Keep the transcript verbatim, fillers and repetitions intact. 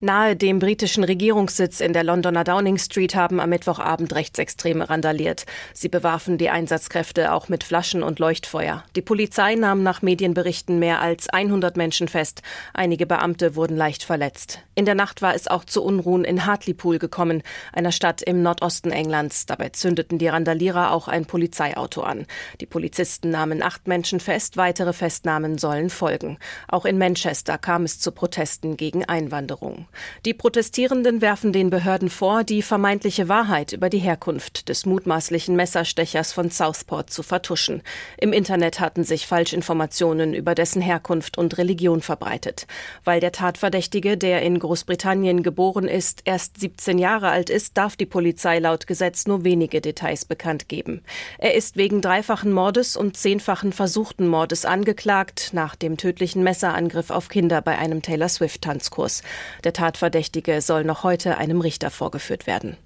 Nahe dem britischen Regierungssitz in der Londoner Downing Street haben am Mittwochabend Rechtsextreme randaliert. Sie bewarfen die Einsatzkräfte auch mit Flaschen und Leuchtfeuer. Die Polizei nahm nach Medienberichten mehr als hundert Menschen fest. Einige Beamte wurden leicht verletzt. In der Nacht war es auch zu Unruhen in Hartlepool gekommen, einer Stadt im Nordosten Englands. Dabei zündeten die Randalierer auch ein Polizeiauto an. Die Polizisten nahmen acht Menschen fest, weitere Festnahmen sollen folgen. Auch in Manchester kam es zu Protesten gegen Einwanderung. Die Protestierenden werfen den Behörden vor, die vermeintliche Wahrheit über die Herkunft des mutmaßlichen Messerstechers von Southport zu vertuschen. Im Internet hatten sich Falschinformationen über dessen Herkunft und Religion verbreitet. Weil der Tatverdächtige, der in Großbritannien geboren ist, erst siebzehn Jahre alt ist, darf die Polizei laut Gesetz nur wenige Details bekannt geben. Er ist wegen dreifachen Mordes und zehnfachen versuchten Mordes angeklagt, nach dem tödlichen Messerangriff auf Kinder bei einem Taylor Swift-Tanzkurs. Der Tatverdächtige soll noch heute einem Richter vorgeführt werden.